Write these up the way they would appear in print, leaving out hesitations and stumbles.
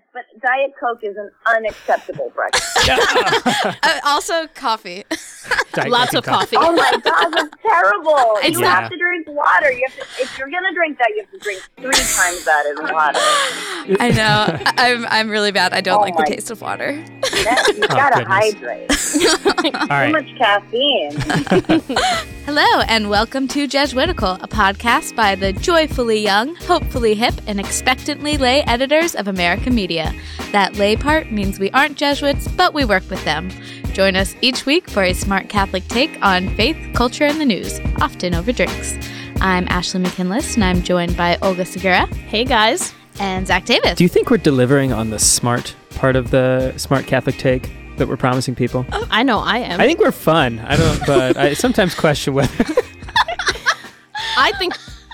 but Diet Coke is an unacceptable breakfast. Also, coffee. Lots of coffee. Oh my God, that's terrible. You Yeah. have to drink water. You have to, if you're gonna drink that, you have to drink 3 times that in water. I know. I'm really bad. I don't like the my- taste of water. You gotta goodness. hydrate. All Too right. much caffeine. Hello, and welcome to Jesuitical, a podcast by the joyfully young, hopefully hip, and expectantly lay editors of American media. That lay part means we aren't Jesuits, but we work with them. Join us each week for a smart Catholic take on faith, culture, and the news, often over drinks. I'm Ashley McKinless, and I'm joined by Olga Segura. Hey, guys. And Zach Davis. Do you think we're delivering on the smart part of the smart Catholic take that we're promising people? I know I am. I think we're fun. I don't, but I sometimes question whether. I think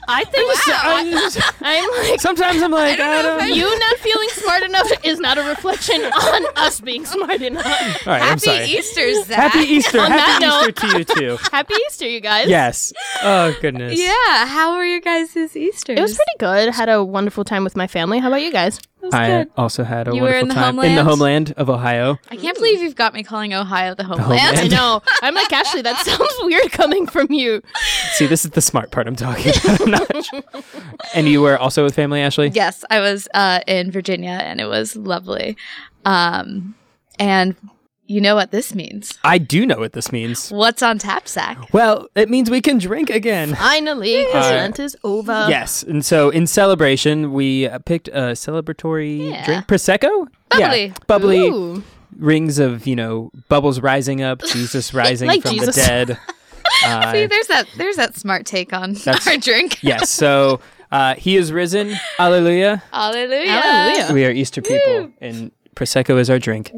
I'm like, Sometimes I'm like, I don't. you not feeling smart enough is not a reflection on us being smart enough. All right, I'm Happy sorry. Easter, Zach. Happy Easter. On that Happy note- Easter to you too. Happy Easter, you guys. Yes. Oh goodness. Yeah, how were your guys' Easters? It was pretty good. Had a wonderful time with my family. How about you guys? It was I good. also had a You were wonderful in the time in the homeland? homeland of Ohio. I can't believe you've got me calling Ohio the homeland. homeland. I know. I'm like, Ashley, that sounds weird coming from you. See, this is the smart part I'm talking about. I'm not sure. And you were also with family, Ashley? Yes, I was in Virginia, and it was lovely. And you know what this means. I do know what this means. What's on tap, Zach? Well, it means we can drink again. Finally, because Lent is over. Yes, and so in celebration, we picked a celebratory Yeah. drink, Prosecco. Bubbly. Yeah, bubbly Ooh. rings of bubbles rising up, Jesus rising Like from Jesus. the dead. See, there's that smart take on That's- our drink. Yes, so he is risen. Alleluia. Hallelujah. Hallelujah. We are Easter people, and Prosecco is our drink.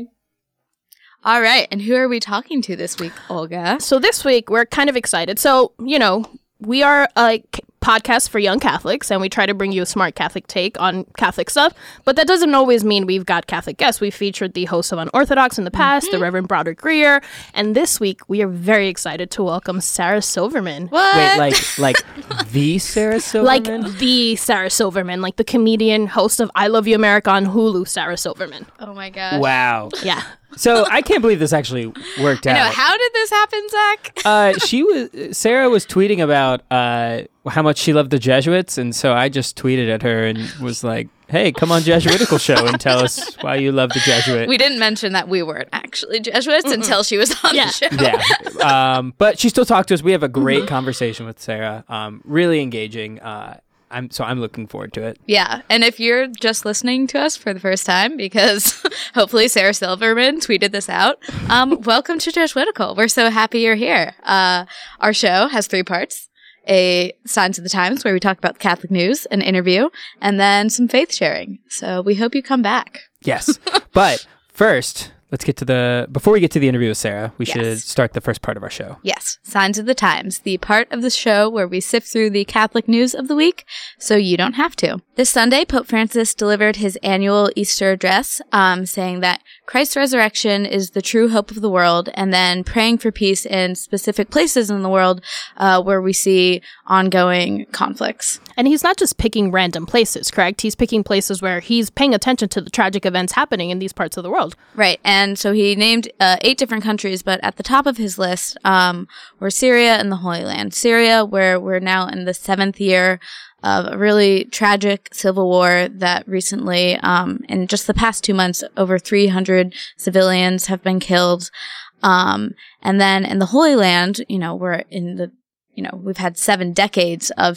All right, and who are we talking to this week, Olga? So this week, we're kind of excited. So, we are a podcast for young Catholics, and we try to bring you a smart Catholic take on Catholic stuff. But that doesn't always mean we've got Catholic guests. We featured the host of Unorthodox in the past, the Reverend Broderick Greer. And this week, we are very excited to welcome Sarah Silverman. What? Wait, like the Sarah Silverman? Like the Sarah Silverman, like the comedian, host of I Love You America on Hulu, Sarah Silverman. Oh my god. Wow. Yeah. So I can't believe this actually worked I know. out. How did this happen, Zach? Sarah was tweeting about how much she loved the Jesuits, and so I just tweeted at her and was like, "Hey, come on Jesuitical show and tell us why you love the Jesuit." We didn't mention that we weren't actually Jesuits until she was on Yeah. the show. Yeah, but she still talked to us. We have a great conversation with Sarah. Really engaging. I'm looking forward to it. Yeah, and if you're just listening to us for the first time, because hopefully Sarah Silverman tweeted this out, welcome to Jesuitical. We're so happy you're here. Our show has 3 parts. A Signs of the Times, where we talk about Catholic news, an interview, and then some faith sharing. So we hope you come back. Yes, but first, before we get to the interview with Sarah, we Yes. should start the first part of our show. Yes, Signs of the Times, the part of the show where we sift through the Catholic news of the week so you don't have to. This Sunday, Pope Francis delivered his annual Easter address, saying that Christ's resurrection is the true hope of the world, and then praying for peace in specific places in the world where we see ongoing conflicts. And he's not just picking random places, correct? He's picking places where he's paying attention to the tragic events happening in these parts of the world. Right, and so he named 8 different countries, but at the top of his list were Syria and the Holy Land. Syria, where we're now in the 7th year of a really tragic civil war that recently, in just the past 2 months, over 300 civilians have been killed. And then in the Holy Land, we're in the we've had 7 decades of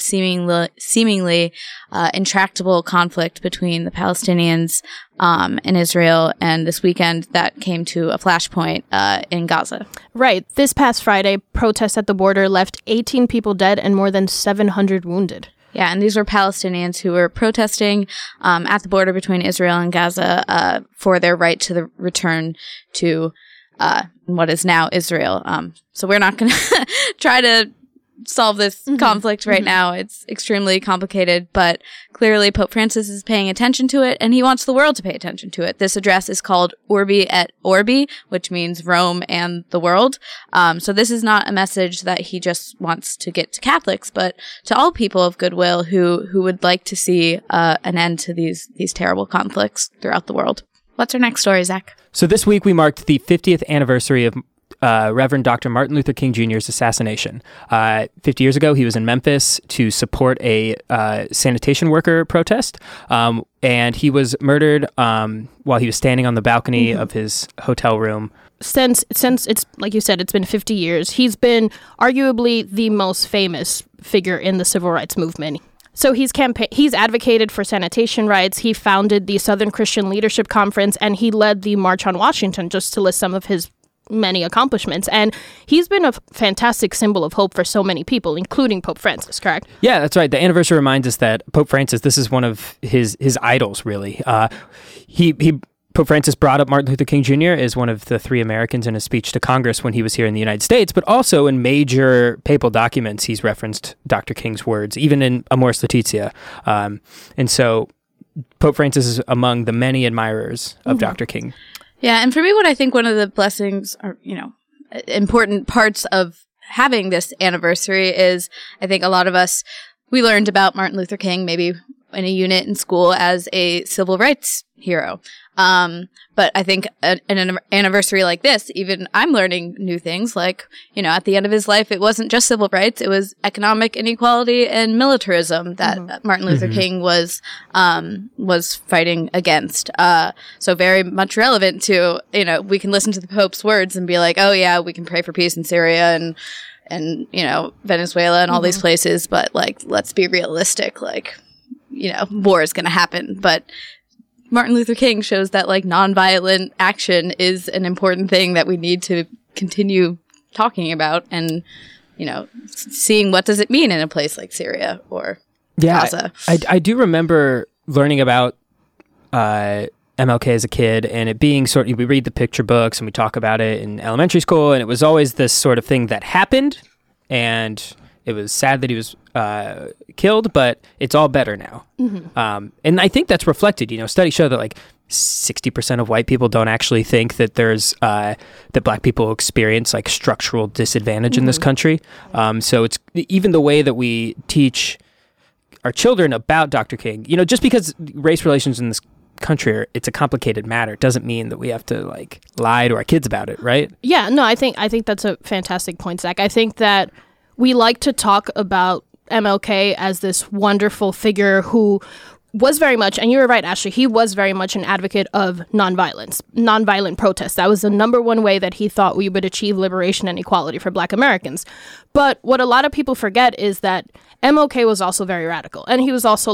seemingly intractable conflict between the Palestinians and Israel, and this weekend that came to a flashpoint in Gaza. Right. This past Friday, protests at the border left 18 people dead and more than 700 wounded. Yeah, and these were Palestinians who were protesting at the border between Israel and Gaza for their right to the return to what is now Israel. So we're not going to try to solve this conflict right now. It's extremely complicated, but clearly Pope Francis is paying attention to it, and he wants the world to pay attention to it. This address is called Urbi et Orbi, which means Rome and the world. So this is not a message that he just wants to get to Catholics, but to all people of goodwill who would like to see an end to these terrible conflicts throughout the world. What's our next story, Zach? So this week we marked the 50th anniversary of Reverend Dr. Martin Luther King Jr.'s assassination. 50 years ago, he was in Memphis to support a sanitation worker protest, and he was murdered while he was standing on the balcony of his hotel room. Since it's, like you said, it's been 50 years, he's been arguably the most famous figure in the civil rights movement. So he's advocated for sanitation rights. He founded the Southern Christian Leadership Conference, and he led the March on Washington, just to list some of his many accomplishments. And he's been a fantastic symbol of hope for so many people, including Pope Francis, correct? Yeah, that's right. The anniversary reminds us that Pope Francis, this is one of his idols, really. Pope Francis brought up Martin Luther King Jr. as one of the 3 Americans in a speech to Congress when he was here in the United States, but also in major papal documents, he's referenced Dr. King's words, even in Amoris Laetitia. And so Pope Francis is among the many admirers of Dr. King. Yeah, and for me, what I think one of the blessings or, important parts of having this anniversary is I think a lot of us, we learned about Martin Luther King maybe in a unit in school as a civil rights hero. But I think an anniversary like this, even I'm learning new things like, at the end of his life, it wasn't just civil rights. It was economic inequality and militarism that Martin Luther King was fighting against. So very much relevant to, we can listen to the Pope's words and be like, oh yeah, we can pray for peace in Syria and Venezuela and all these places. But let's be realistic. War is going to happen. But Martin Luther King shows that nonviolent action is an important thing that we need to continue talking about and, seeing what does it mean in a place like Syria or Gaza. I do remember learning about MLK as a kid and it being we read the picture books and we talk about it in elementary school and it was always this sort of thing that happened and it was sad that he was killed, but it's all better now. And I think that's reflected. Studies show that 60% of white people don't actually think that there's that black people experience structural disadvantage in this country. So it's even the way that we teach our children about Dr. King. Just because race relations in this country it's a complicated matter doesn't mean that we have to lie to our kids about it, right? Yeah, no, I think that's a fantastic point, Zach. I think that we like to talk about MLK as this wonderful figure who was very much, and you were right, Ashley, he was very much an advocate of nonviolent protest. That was the number one way that he thought we would achieve liberation and equality for Black Americans. But what a lot of people forget is that MLK was also very radical. And he was also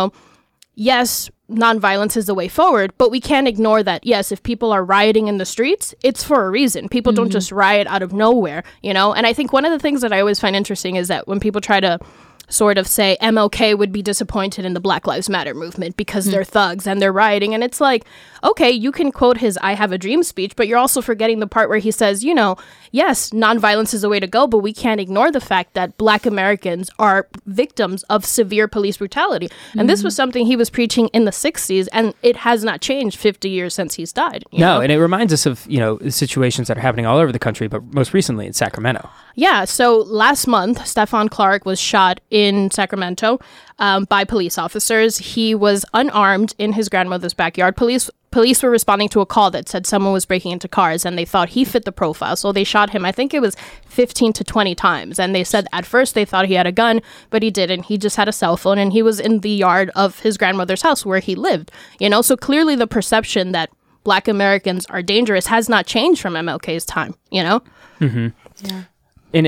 yes, nonviolence is the way forward, but we can't ignore that, yes, if people are rioting in the streets, it's for a reason. People don't just riot out of nowhere, And I think one of the things that I always find interesting is that when people try to sort of say MLK would be disappointed in the Black Lives Matter movement because they're thugs and they're rioting. And it's okay, you can quote his I Have a Dream speech, but you're also forgetting the part where he says, yes, nonviolence is the way to go, but we can't ignore the fact that Black Americans are victims of severe police brutality. And this was something he was preaching in the 60s, and it has not changed 50 years since he's died. No, and it reminds us of, situations that are happening all over the country, but most recently in Sacramento. Yeah, so last month, Stephon Clark was shot in Sacramento by police officers. He was unarmed in his grandmother's backyard. Police were responding to a call that said someone was breaking into cars, and they thought he fit the profile. So they shot him, I think it was 15 to 20 times. And they said at first they thought he had a gun, but he didn't. He just had a cell phone, and he was in the yard of his grandmother's house where he lived. So clearly the perception that Black Americans are dangerous has not changed from MLK's time, Mm-hmm. Yeah. And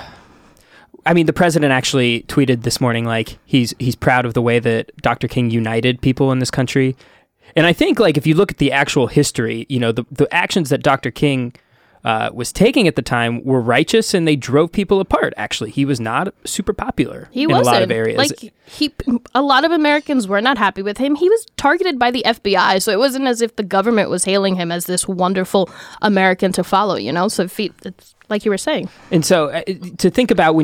the president actually tweeted this morning he's proud of the way that Dr. King united people in this country. And I think if you look at the actual history, the actions that Dr. King was taking at the time were righteous and they drove people apart. Actually, he was not super popular in a lot of areas. A lot of Americans were not happy with him. He was targeted by the FBI, so it wasn't as if the government was hailing him as this wonderful American to follow, So it's like you were saying. And so to think about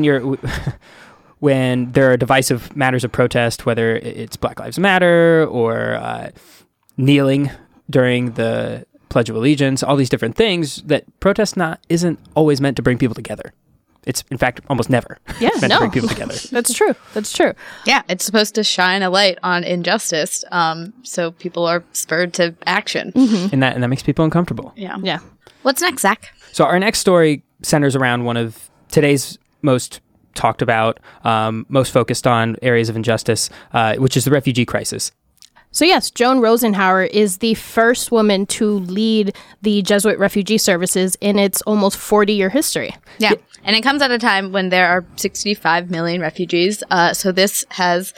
when there are divisive matters of protest, whether it's Black Lives Matter or kneeling during the Pledge of Allegiance, all these different things, that protest isn't always meant to bring people together. It's, in fact, almost never meant to bring people together. That's true. That's true. Yeah, it's supposed to shine a light on injustice, so people are spurred to action. Mm-hmm. And that makes people uncomfortable. Yeah. What's next, Zach? So our next story centers around one of today's most talked about, most focused on areas of injustice, which is the refugee crisis. So yes, Joan Rosenhauer is the first woman to lead the Jesuit refugee services in its almost 40-year history. Yeah. And it comes at a time when there are 65 million refugees. So this has,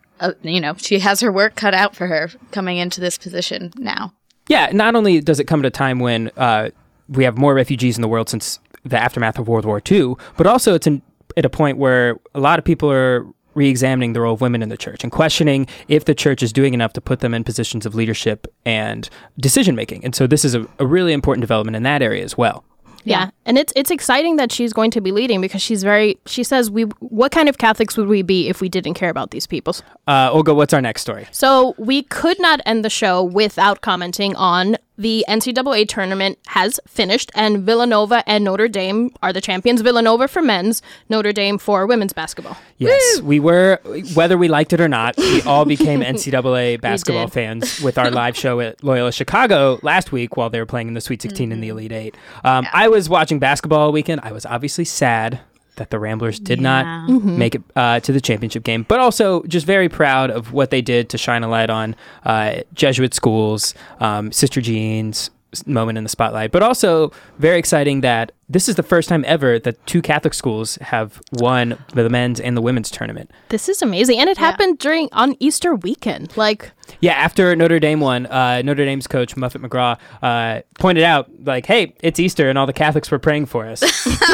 she has her work cut out for her coming into this position now. Yeah, not only does it come at a time when we have more refugees in the world since the aftermath of World War II, but also it's at a point where a lot of people are re-examining the role of women in the church and questioning if the church is doing enough to put them in positions of leadership and decision-making. And so this is a really important development in that area as well. Yeah. And it's exciting that she's going to be leading because she says, what kind of Catholics would we be if we didn't care about these people? Olga, what's our next story? So we could not end the show without commenting on the NCAA tournament has finished, and Villanova and Notre Dame are the champions. Villanova for men's, Notre Dame for women's basketball. Yes, we were, whether we liked it or not, we all became NCAA basketball fans with our live show at Loyola Chicago last week while they were playing in the Sweet 16 and the Elite Eight. I was watching basketball all weekend. I was obviously sad that the Ramblers did not make it to the championship game, but also just very proud of what they did to shine a light on Jesuit schools, Sister Jean's moment in the spotlight, but also very exciting that this is the first time ever that two Catholic schools have won the men's and the women's tournament. This is amazing. And it happened on Easter weekend. After Notre Dame won, Notre Dame's coach, Muffet McGraw, pointed out, hey, it's Easter and all the Catholics were praying for us.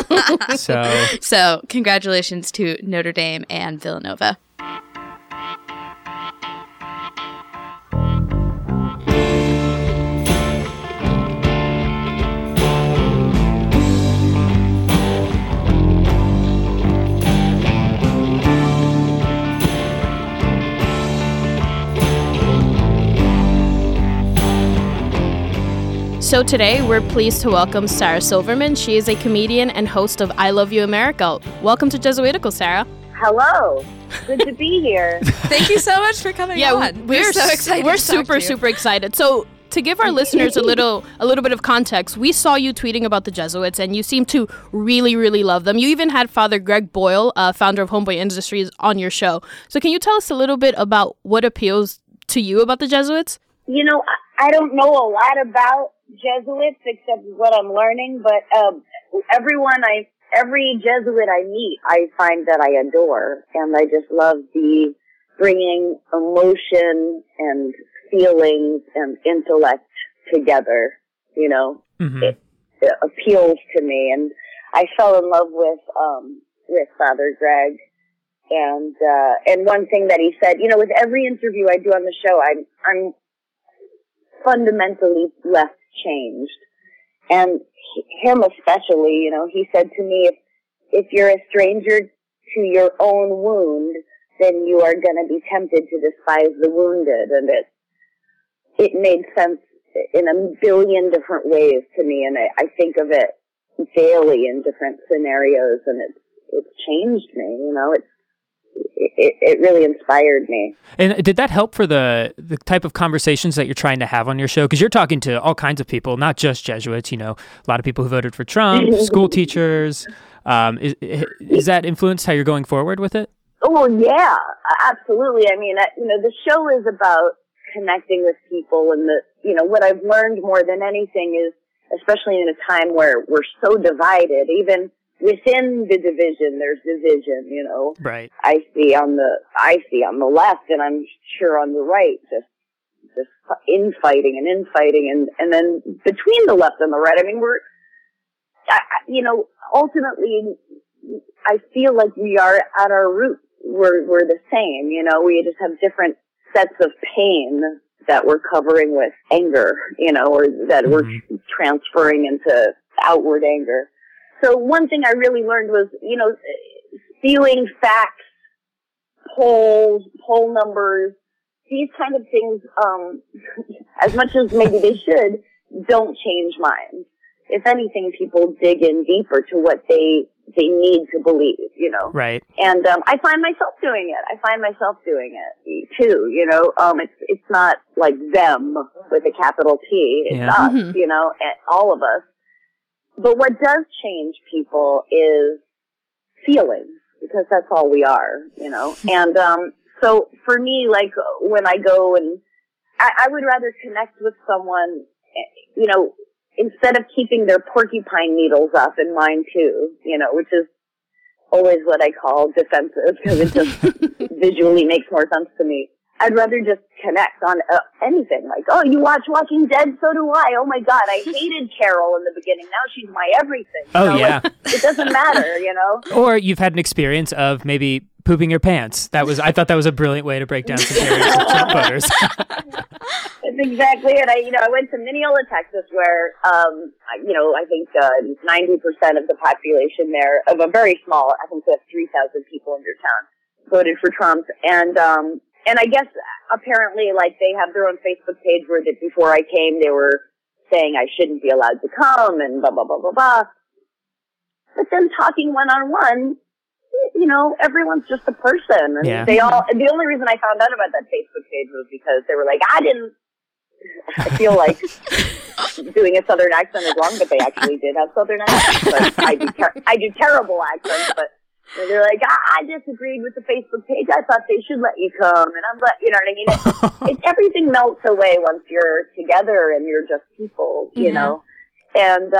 So congratulations to Notre Dame and Villanova. So today, we're pleased to welcome Sarah Silverman. She is a comedian and host of I Love You America. Welcome to Jesuitical, Sarah. Hello. Good to be here. Thank you so much for coming on. We're so excited. We're super excited. So to give our listeners a little bit of context, we saw you tweeting about the Jesuits, and you seem to really, really love them. You even had Father Greg Boyle, founder of Homeboy Industries, on your show. So can you tell us a little bit about what appeals to you about the Jesuits? I don't know a lot about Jesuits except what I'm learning, but every Jesuit I meet, I find that I adore, and I just love the bringing emotion and feelings and intellect together. It appeals to me, and I fell in love with Father Greg. And one thing that he said, with every interview I do on the show, I'm fundamentally left changed. And him especially, he said to me, if you're a stranger to your own wound, then you are going to be tempted to despise the wounded. And it made sense in a billion different ways to me. And I think of it daily in different scenarios, and it's changed me, It really inspired me. And did that help for the type of conversations that you're trying to have on your show? Because you're talking to all kinds of people, not just Jesuits, a lot of people who voted for Trump, school teachers. Is that influenced how you're going forward with it? Oh, yeah, absolutely. I mean, the show is about connecting with people, and what I've learned more than anything is, especially in a time where we're so divided, even within the division, there's division, Right. I see on the left, and I'm sure on the right, just infighting, and then between the left and the right, I mean, ultimately, I feel like we are at our roots. We're the same, we just have different sets of pain that we're covering with anger, or that we're transferring into outward anger. So one thing I really learned was, spewing facts, poll numbers, these kind of things, as much as maybe they should, don't change minds. If anything, people dig in deeper to what they need to believe, Right. And I find myself doing it. Too, it's not like them with a capital T. It's us, and all of us. But what does change people is feelings, because that's all we are, And so for me, like when I go and I would rather connect with someone, instead of keeping their porcupine needles up in mine too, which is always what I call defensive, because it just visually makes more sense to me. I'd rather just connect on anything. Like, oh, you watch Walking Dead? So do I. Oh my God, I hated Carol in the beginning. Now she's my everything. Yeah. It doesn't matter, Or you've had an experience of maybe pooping your pants. I thought that was a brilliant way to break down some parents and Trump voters. That's exactly it. I went to Mineola, Texas, where, I think 90% of the population there, of a very small, I think they have 3,000 people in your town, voted for Trump. And I guess apparently, like, they have their own Facebook page where before I came, they were saying I shouldn't be allowed to come and blah, blah, blah, blah, blah. But then talking one-on-one, everyone's just a person. And the only reason I found out about that Facebook page was because they were like, I feel like doing a Southern accent is wrong, but they actually did have Southern accents. But I do terrible accents, but they're like, I disagreed with the Facebook page. I thought they should let you come. And I'm like, you know what I mean? Everything melts away once you're together and you're just people, you know? And,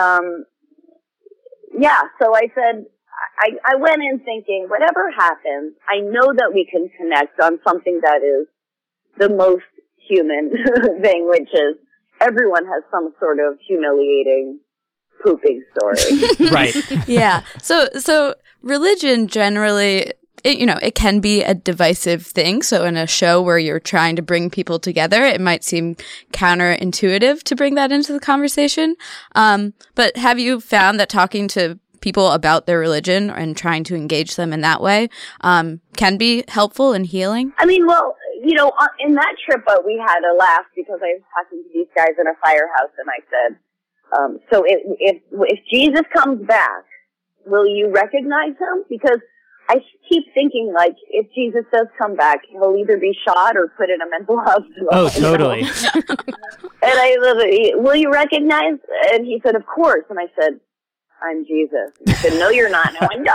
so I said, I went in thinking, whatever happens, I know that we can connect on something that is the most human thing, which is everyone has some sort of humiliating pooping story. Right. Yeah. So religion generally, it can be a divisive thing. So in a show where you're trying to bring people together, it might seem counterintuitive to bring that into the conversation. But have you found that talking to people about their religion and trying to engage them in that way can be helpful and healing? I mean, well, in that trip, we had a laugh because I was talking to these guys in a firehouse, and I said, so if Jesus comes back, will you recognize him? Because I keep thinking, like, if Jesus does come back, he'll either be shot or put in a mental hospital. Oh, totally. And I said, will you recognize? And he said, of course. And I said, I'm Jesus. He said, no, you're not. And I went,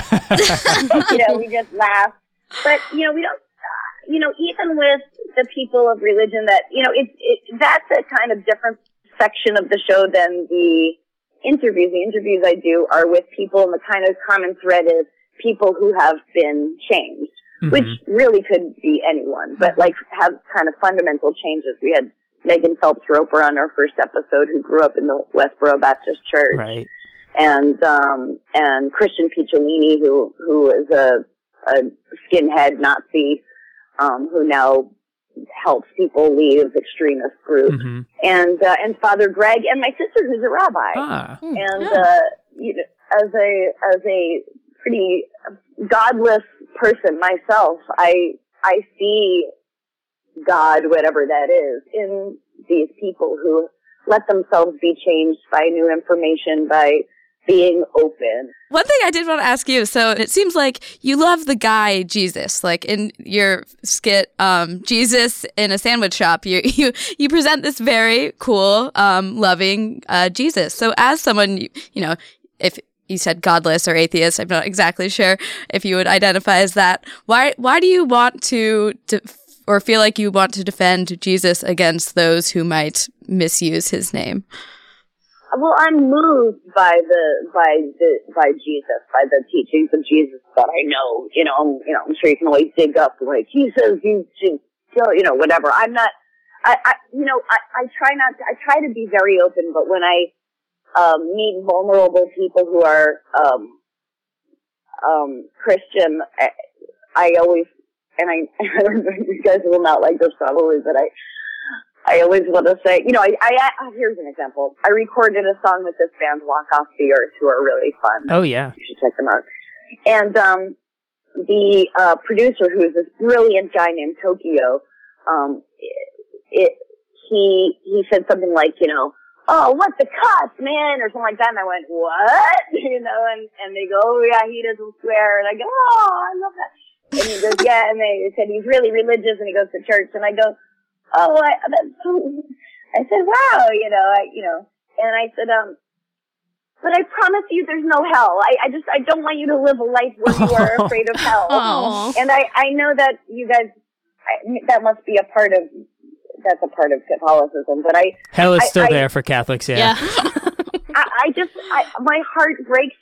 no. We just laughed. But, we don't, even with the people of religion that, that's a kind of different section of the show than the interviews. The interviews I do are with people, and the kind of common thread is people who have been changed, which really could be anyone, but like have kind of fundamental changes. We had Megan Phelps Roper on our first episode, who grew up in the Westboro Baptist Church. Right. And Christian Picciolini, who is a skinhead Nazi, who now helps people leave extremist groups, and Father Greg, and my sister, who's a rabbi, as a pretty godless person myself, I see God, whatever that is, in these people who let themselves be changed by new information, by being open. One thing I did want to ask you, so it seems like you love the guy Jesus, like in your skit, Jesus in a sandwich shop, you present this very cool, loving Jesus. So as someone, if you said godless or atheist, I'm not exactly sure if you would identify as that. Why do you want to or feel like you want to defend Jesus against those who might misuse his name? Well, I'm moved by Jesus, by the teachings of Jesus that I know. I'm sure you can always dig up like Jesus, whatever. I'm not. I try to be very open, but when I meet vulnerable people who are Christian, I always, and I don't know, you guys will not like this probably, but I always want to say, here's an example. I recorded a song with this band, Walk Off the Earth, who are really fun. Oh, yeah. You should check them out. And the producer, who is this brilliant guy named Tokyo, he said something like, oh, what the cuss, man, or something like that. And I went, what? And they go, oh, yeah, he doesn't swear. And I go, oh, I love that. And he goes, yeah. And they said he's really religious and he goes to church. And I go, oh, I said, wow, and I said, but I promise you there's no hell. I don't want you to live a life where you are afraid of hell. Aww. And I know that you guys, that must be a part of Catholicism, but hell is still there for Catholics, yeah. My heart breaks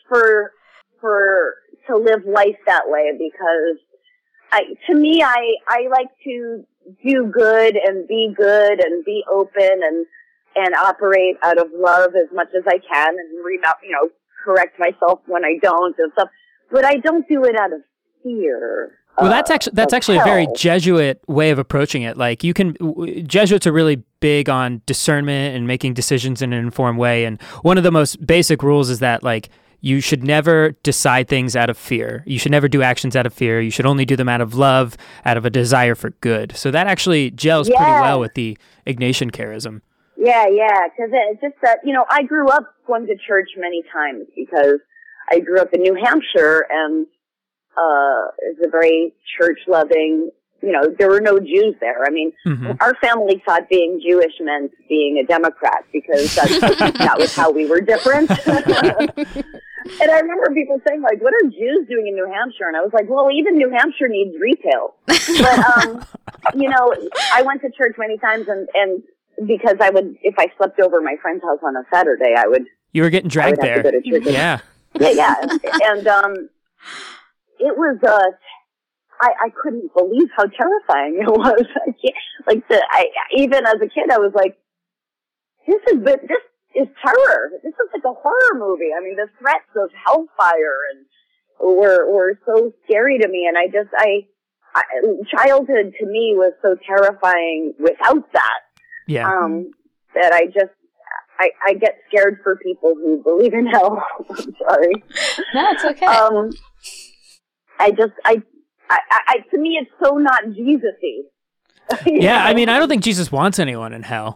to live life that way, because to me, I like to do good and be open and operate out of love as much as I can, and correct myself when I don't and stuff. But I don't do it out of fear. Well, that's actually a very Jesuit way of approaching it. Like, Jesuits are really big on discernment and making decisions in an informed way. And one of the most basic rules is that, like, you should never decide things out of fear. You should never do actions out of fear. You should only do them out of love, out of a desire for good. So that actually gels pretty well with the Ignatian charism. Yeah, because it's just that, I grew up going to church many times because I grew up in New Hampshire, and it's a very church-loving, there were no Jews there. I mean, our family thought being Jewish meant being a Democrat, because that was how we were different. And I remember people saying, like, what are Jews doing in New Hampshire? And I was like, well, even New Hampshire needs retail. But, I went to church many times, and because if I slept over at my friend's house on a Saturday, You were getting dragged there. Have to go to church. Yeah. Yeah. And, it was, I couldn't believe how terrifying it was. Even as a kid, I was like, this is terror. This is like a horror movie. I mean, the threats of hellfire were so scary to me. And childhood to me was so terrifying without that. Yeah. That I get scared for people who believe in hell. I'm sorry. No, it's okay. To me, it's so not Jesus-y. Yeah, I mean, I don't think Jesus wants anyone in hell.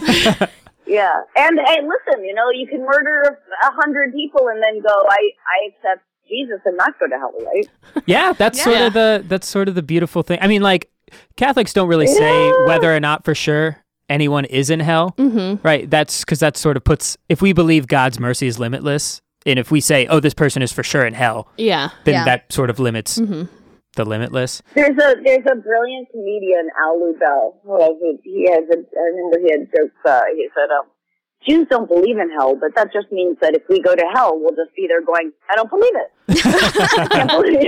Yeah, and hey, listen, you can murder 100 people and then go, I accept Jesus and not go to hell, right? Yeah, that's sort of the beautiful thing. I mean, like, Catholics don't really say whether or not for sure anyone is in hell, right? That's because that sort of if we believe God's mercy is limitless, and if we say, oh, this person is for sure in hell, then that sort of limits the limitless. There's a brilliant comedian, Al Lubell. I remember he had jokes. He said, Jews don't believe in hell, but that just means that if we go to hell, we'll just be there going, I don't believe it. I can't believe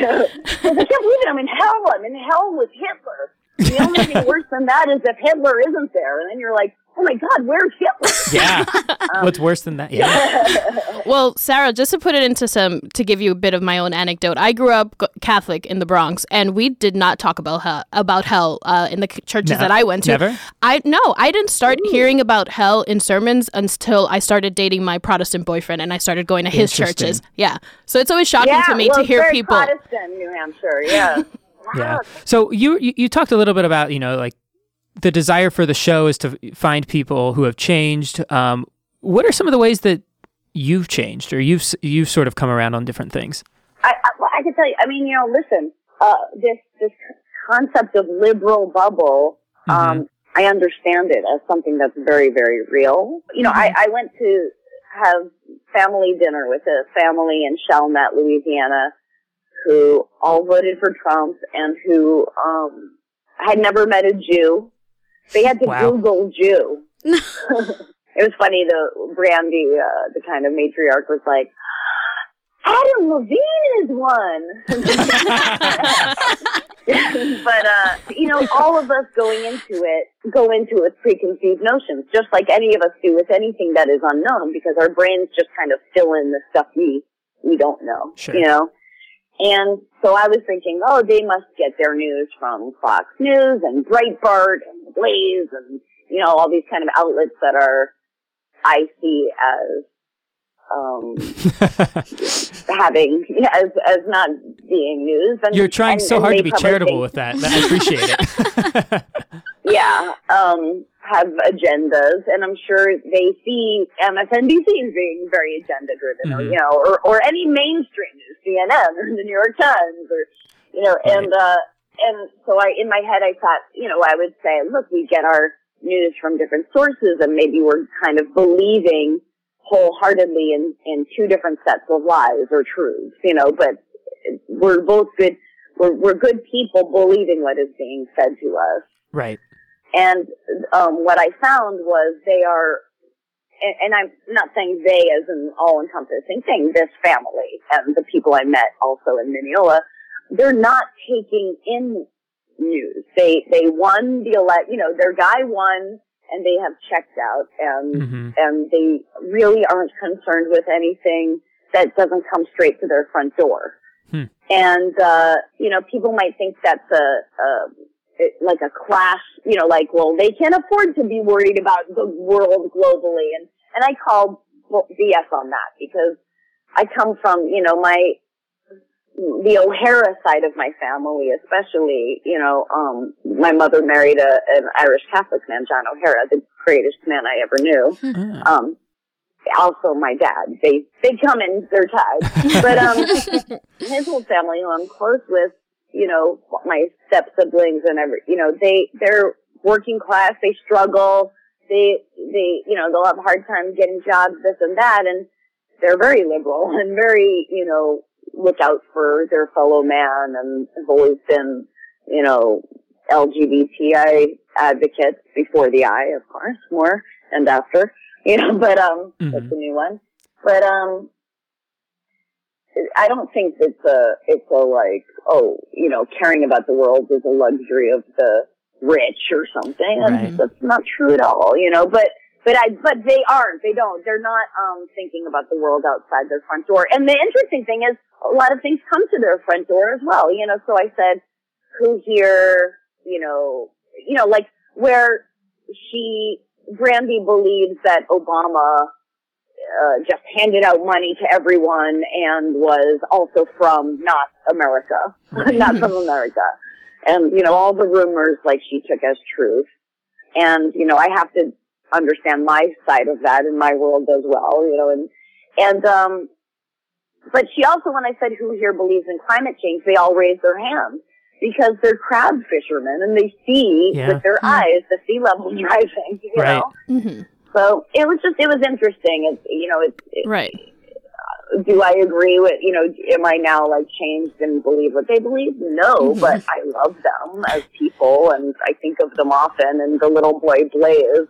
it. I'm in hell. I'm in hell with Hitler. The only thing worse than that is if Hitler isn't there. And then you're like, oh my God, where's Hitler? Yeah. What's worse than that? Yeah. Well, Sarah, just to put it into to give you a bit of my own anecdote, I grew up Catholic in the Bronx, and we did not talk about hell in the churches that I went to. Never? I didn't start hearing about hell in sermons until I started dating my Protestant boyfriend, and I started going to his churches. Yeah. So it's always shocking to me to hear very people. Protestant, New Hampshire, yeah. Yeah. So you talked a little bit about, like, the desire for the show is to find people who have changed. What are some of the ways that you've changed, or you've sort of come around on different things? I can tell you. I mean, listen. This concept of liberal bubble. I understand it as something that's very, very real. I went to have family dinner with a family in Chalmette, Louisiana, who all voted for Trump and who had never met a Jew. They had to Google Jew. It was funny, Brandy, the kind of matriarch, was like, Adam Levine is one. But, all of us go into it with preconceived notions, just like any of us do with anything that is unknown, because our brains just kind of fill in the stuff we don't know, sure. And so I was thinking, they must get their news from Fox News and Breitbart and Blaze and, all these kind of outlets that I see as, having, as not being news. And, you're trying so hard to be charitable with that. I appreciate it. Yeah, have agendas, and I'm sure they see MSNBC as being very agenda driven, or any mainstream news, CNN or the New York Times, or right. And so in my head I thought, I would say, look, we get our news from different sources, and maybe we're kind of believing wholeheartedly in two different sets of lies or truths, but we're both good. We're good people believing what is being said to us. Right. And what I found was they are, and I'm not saying they as an all-encompassing thing, this family and the people I met also in Mineola, they're not taking in news. They won the their guy won, and they have checked out, and they really aren't concerned with anything that doesn't come straight to their front door. And, people might think that's like a clash, well, they can't afford to be worried about the world globally. And I call BS on that, because I come from, the O'Hara side of my family, especially, my mother married an Irish Catholic man, John O'Hara, the greatest man I ever knew. Also my dad. They come in their ties. But, his whole family, who I'm close with, my step siblings and they're working class, they struggle, they'll have a hard time getting jobs, this and that, and they're very liberal and very, look out for their fellow man, and have always been, LGBTI advocates before the I, of course, more and after, but, that's a new one. But, I don't think it's a like, caring about the world is a luxury of the rich or something. Right. That's not true at all, but they aren't. They're not, thinking about the world outside their front door. And the interesting thing is, a lot of things come to their front door as well, so I said, who here, like where Brandy believes that Obama, just handed out money to everyone and was also from not America, not from America. And, all the rumors like she took as truth. And, I have to understand my side of that in my world as well, but she also, when I said who here believes in climate change, they all raised their hands, because they're crab fishermen and they see with their eyes the sea level rising, right. know? So it was interesting. It's right. Do I agree with, am I now like changed and believe what they believe? No, but I love them as people, and I think of them often, and the little boy Blaze,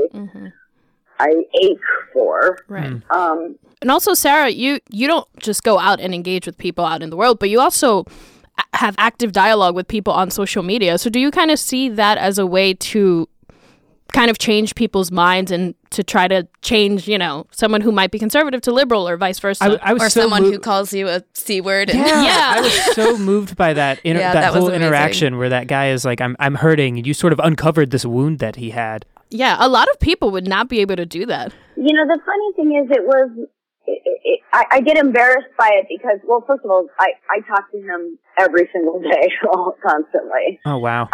I ache for. Right. And also, Sarah, you don't just go out and engage with people out in the world, but you also have active dialogue with people on social media. So do you kind of see that as a way to kind of change people's minds and to try to change, someone who might be conservative to liberal or vice versa? I was or so someone who calls you a C word. And I was so moved by that that whole interaction where that guy is like, I'm hurting, and you sort of uncovered this wound that he had. Yeah, a lot of people would not be able to do that. The funny thing is I get embarrassed by it because, well, first of all, I talk to him every single day, constantly. Oh, wow.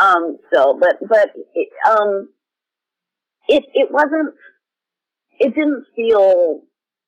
It didn't feel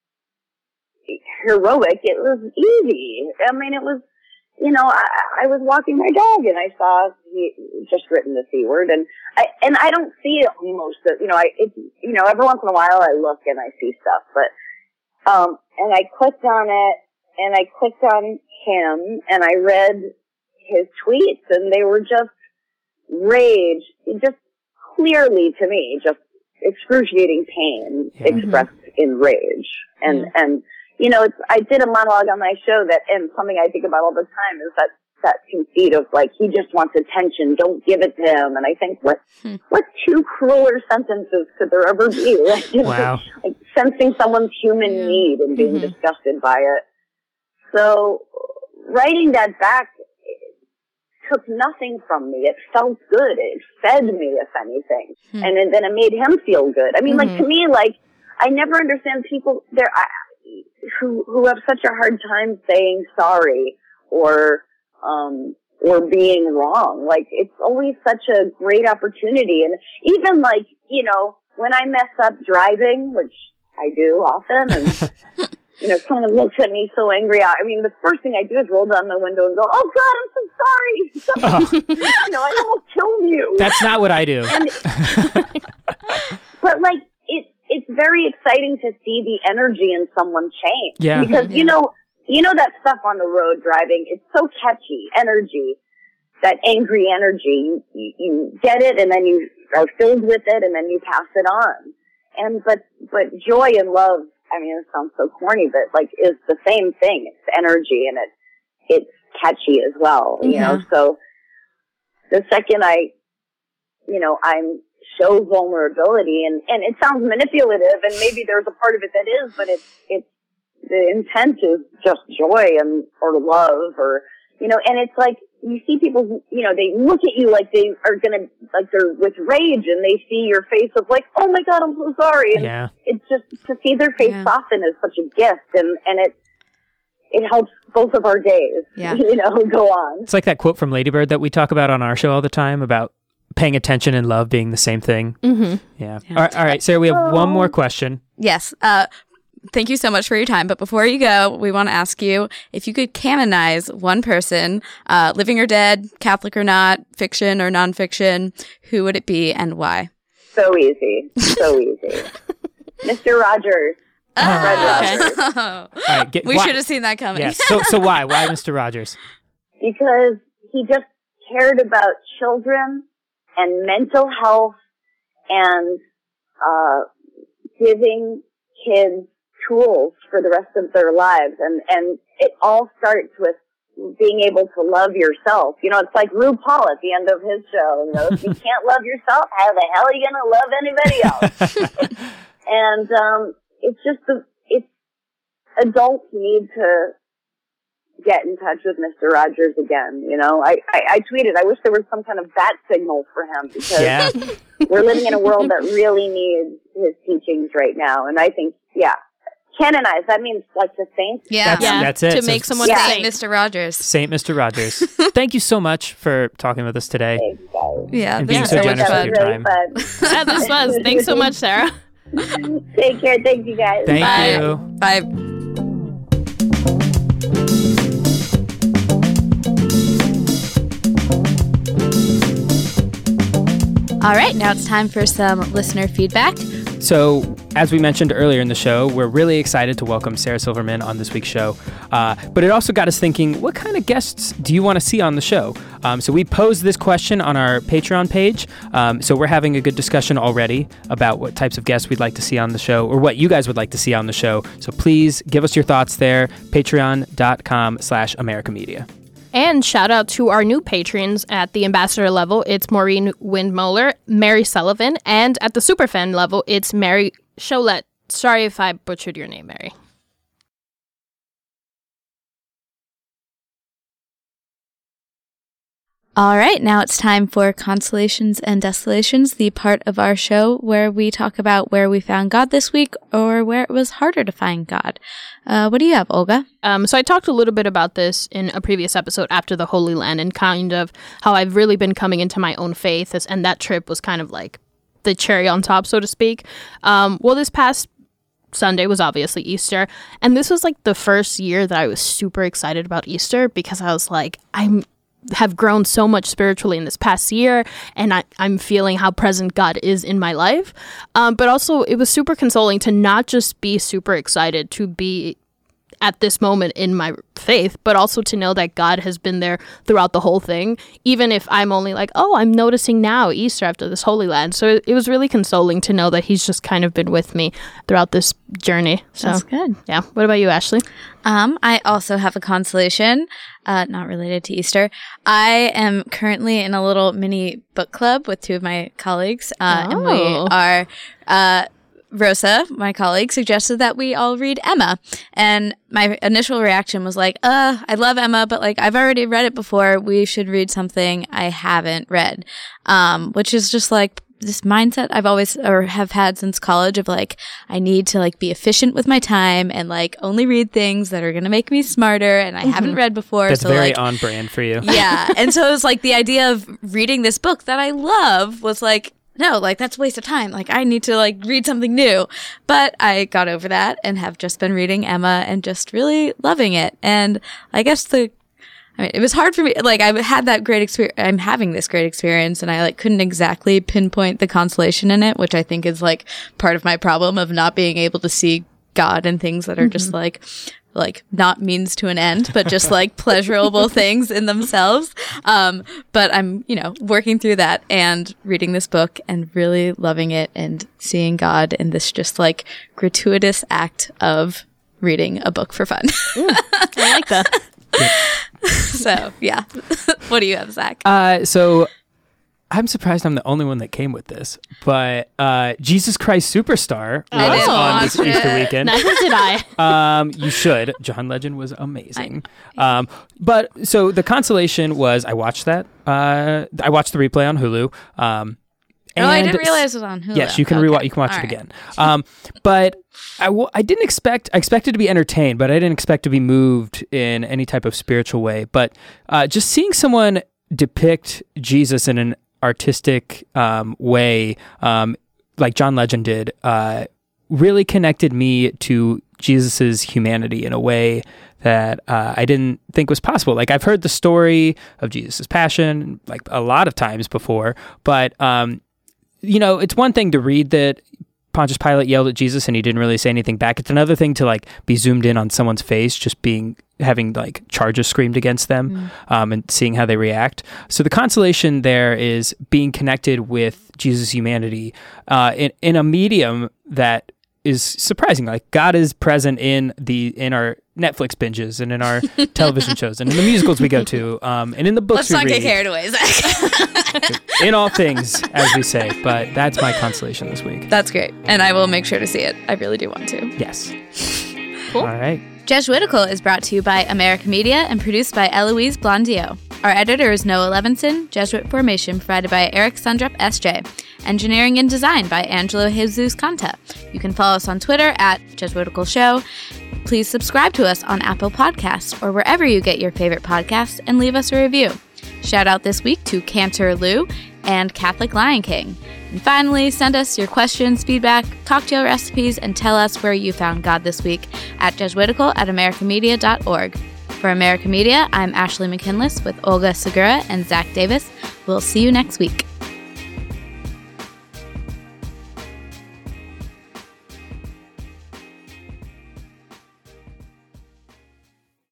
heroic. It was easy. I mean, it was, I was walking my dog and I saw he just written the C word, and I don't see it most of, every once in a while I look and I see stuff, but, and I clicked on it and I clicked on him and I read his tweets, and they were just rage, just clearly to me, just excruciating pain expressed in rage. And I did a monologue on my show and something I think about all the time is that conceit of like, he just wants attention, don't give it to him. And I think, what two crueler sentences could there ever be? Wow. Like sensing someone's human need and being disgusted by it. So writing that back took nothing from me. It felt good. It fed me, if anything. And then it made him feel good. I mean, like, to me, like, I never understand people who have such a hard time saying sorry or being wrong. Like, it's always such a great opportunity. And even, like, you know, when I mess up driving, which I do often, and you know, someone looks at me so angry. I mean, the first thing I do is roll down my window and go, "Oh God, I'm so sorry." You know, I almost killed you. That's not what I do. But like, it's very exciting to see the energy in someone change. Yeah. Because you know that stuff on the road driving. It's so catchy energy, that angry energy. You get it, and then you are filled with it, and then you pass it on. And but joy and love, I mean, it sounds so corny, but like, is the same thing. It's energy, and it's catchy as well, you know? So the second I'm show vulnerability, and it sounds manipulative, and maybe there's a part of it that is, but it's the intent is just joy or love, or, you know, and it's like, you see people, you know, they look at you like they are gonna, like they're with rage, and they see your face of like, oh my God, I'm so sorry. And it's just, to see their face soften is such a gift, and it helps both of our days, you know, go on. It's like that quote from Lady Bird that we talk about on our show all the time about paying attention and love being the same thing. Yeah. All right, Sarah, we have one more question. Yes. Thank you so much for your time. But before you go, we want to ask you if you could canonize one person, living or dead, Catholic or not, fiction or nonfiction, who would it be and why? So easy. So easy. Mr. Rogers. Fred Rogers. All right, we should have seen that coming. Yes. So why? Why Mr. Rogers? Because he just cared about children and mental health and giving kids tools for the rest of their lives, and it all starts with being able to love yourself. You know, it's like RuPaul at the end of his show. You know, if you can't love yourself, how the hell are you gonna love anybody else? And it's just adults need to get in touch with Mr. Rogers again. You know, I tweeted, I wish there was some kind of bat signal for him, because we're living in a world that really needs his teachings right now. And I think, canonize, that means like the saint. That's it. To make someone saint. Mr. Rogers. Saint Mr. Rogers. Thank you so much for talking with us today. Thanks, guys. Yeah, and being so generous with your time. Yeah, this was. Thanks so much, Sarah. Take care. Thank you, guys. Thank you. Bye. All right, now it's time for some listener feedback. So, as we mentioned earlier in the show, we're really excited to welcome Sarah Silverman on this week's show. But it also got us thinking, what kind of guests do you want to see on the show? So we posed this question on our Patreon page. So we're having a good discussion already about what types of guests we'd like to see on the show, or what you guys would like to see on the show. So please give us your thoughts there, patreon.com/AmericaMedia. And shout out to our new patrons at the ambassador level. It's Maureen Windmoller, Mary Sullivan, and at the superfan level, it's Mary Cholette. Sorry if I butchered your name, Mary. All right, now it's time for Consolations and Desolations, the part of our show where we talk about where we found God this week or where it was harder to find God. What do you have, Olga? So I talked a little bit about this in a previous episode after the Holy Land, and kind of how I've really been coming into my own faith, and that trip was kind of like the cherry on top, so to speak. Well, this past Sunday was obviously Easter, and this was like the first year that I was super excited about Easter, because I was like, have grown so much spiritually in this past year, and I'm feeling how present God is in my life. But also, it was super consoling to not just be super excited to be at this moment in my faith, but also to know that God has been there throughout the whole thing, even if I'm only like, oh, I'm noticing now Easter after this Holy Land. So it was really consoling to know that he's just kind of been with me throughout this journey. So that's good. Yeah. What about you, Ashley? I also have a consolation, not related to Easter. I am currently in a little mini book club with two of my colleagues, and we are Rosa, my colleague, suggested that we all read Emma. And my initial reaction was like, I love Emma, but like I've already read it before. We should read something I haven't read. Which is just like this mindset I've always or have had since college of like, I need to like be efficient with my time and like only read things that are going to make me smarter and I haven't read before. That's so very like, on brand for you. Yeah. And so it was like the idea of reading this book that I love was like, no, like that's a waste of time. Like I need to like read something new. But I got over that and have just been reading Emma and just really loving it. And I guess it was hard for me. Like I had that great experience. I'm having this great experience and I like couldn't exactly pinpoint the consolation in it, which I think is like part of my problem of not being able to see God in things that are just like not means to an end, but just like pleasurable things in themselves. But I'm, working through that and reading this book and really loving it and seeing God in this just like gratuitous act of reading a book for fun. I like that. So, yeah. What do you have, Zach? So I'm surprised I'm the only one that came with this, but Jesus Christ Superstar was on this Easter weekend. Neither did I. You should. John Legend was amazing. But so the consolation was I watched that. I watched the replay on Hulu. I didn't realize it was on Hulu. Yes, you can rewatch. You can watch it again. But I didn't expect. I expected to be entertained, but I didn't expect to be moved in any type of spiritual way. But just seeing someone depict Jesus in an artistic way, like John Legend did, really connected me to Jesus's humanity in a way that I didn't think was possible. Like I've heard the story of Jesus's passion like a lot of times before, but it's one thing to read that Pontius Pilate yelled at Jesus and he didn't really say anything back. It's another thing to like be zoomed in on someone's face, just having like charges screamed against them, and seeing how they react. So the consolation there is being connected with Jesus' humanity in a medium that is surprising. Like God is present in our Netflix binges and in our television shows and in the musicals we go to, and in the books Let's we not read. get carried away, Zach. In all things, as we say. But that's my consolation this week. That's great. And I will make sure to see it. I really do want to. Yes. Cool. All right. Jesuitical is brought to you by America Media and produced by Eloise Blondio. Our editor is Noah Levinson. Jesuit formation provided by Eric Sundrup, SJ. Engineering and design by Angelo Jesus Canta. You can follow us on Twitter at Jesuitical Show. Please subscribe to us on Apple Podcasts or wherever you get your favorite podcasts and leave us a review. Shout out this week to Cantor Lou and Catholic Lion King. And finally, send us your questions, feedback, cocktail recipes, and tell us where you found God this week at jesuitical@americamedia.org. For America Media, I'm Ashley McKinless with Olga Segura and Zach Davis. We'll see you next week.